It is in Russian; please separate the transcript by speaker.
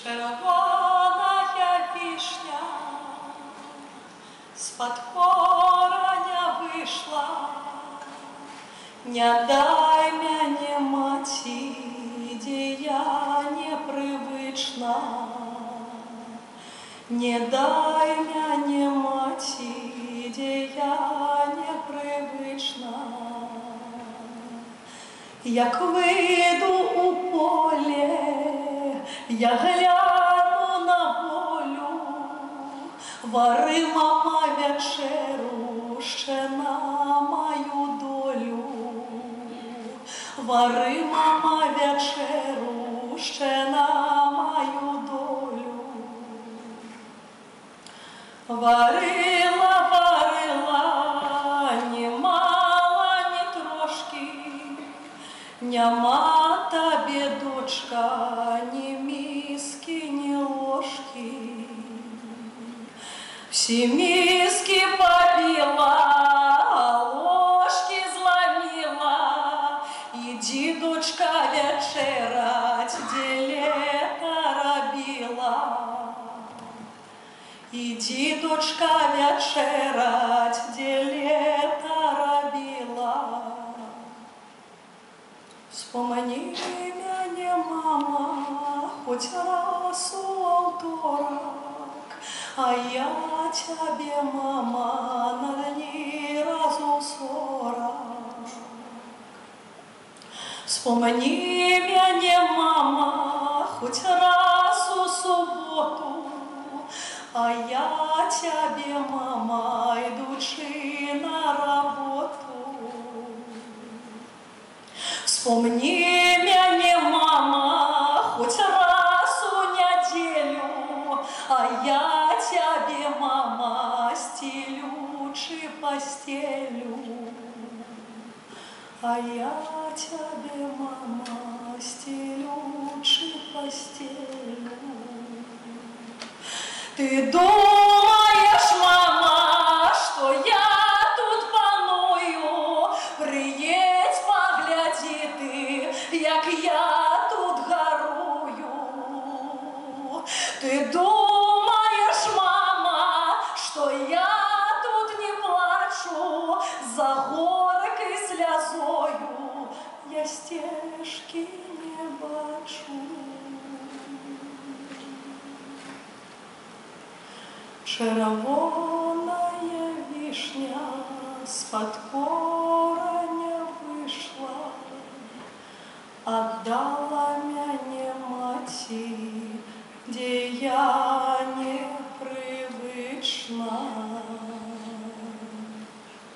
Speaker 1: Червоная вишня з-под кореня вийшла, не дай мяне маці, де я непривычна, не дай мяне маці, де я непривычна. Як вийду у поле, я гляну на волю, вари, мама, вечеру ще на мою долю, вари, мама, вечеру ще на мою долю. Варила, варила, ні мала, ні трошки, нема табі, дочка, ні миски, ні ложки. Всі миски побила, а ложки зломила. Иди, дочка, вечерать, де лето робила. Иди, дочка, вечерать, де лето робила. Вспомни меня, мама, хоть раз у авторок, а я тебе, мама, ни разу 40. Вспомни меня, мама, хоть раз у субботу, а я тебе, мама, идучи на работу. Вспомни меня, мама, хоть раз у неделю, а я тебе, мама, стелючи постелю. А я тебе, мама, стелючи постелю. Ты думаешь, мама, что я тут паную? Приедь, погляди ты, як я тут горую. Ты думаешь, мама, что я тут не плачу за горькой слезою? Я стежки не бачу. Червоная вишня з-под кореня вийшла, отдала мяне маці, де я